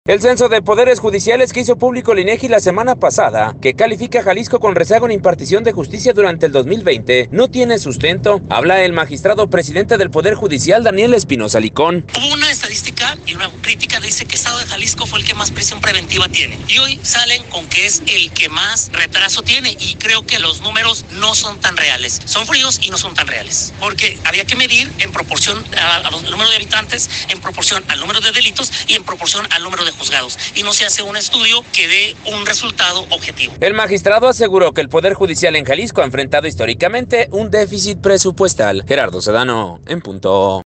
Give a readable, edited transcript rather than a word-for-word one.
El censo de poderes judiciales que hizo público el INEGI la semana pasada, que califica a Jalisco con rezago en impartición de justicia durante el 2020, no tiene sustento. Habla el magistrado presidente del Poder Judicial, Daniel Espinosa Licón. Hubo una estadística y una crítica que dice que el estado de Jalisco fue el que más prisión preventiva tiene. Y hoy salen con que es el que más retraso tiene. Y creo que los números no son tan reales. Son fríos y no son tan reales. Porque había que medir en proporción al número de habitantes, en proporción al número de delitos y en proporción al número de juzgados, y no se hace un estudio que dé un resultado objetivo. El magistrado aseguró que el Poder Judicial en Jalisco ha enfrentado históricamente un déficit presupuestal. Gerardo Sedano, en punto.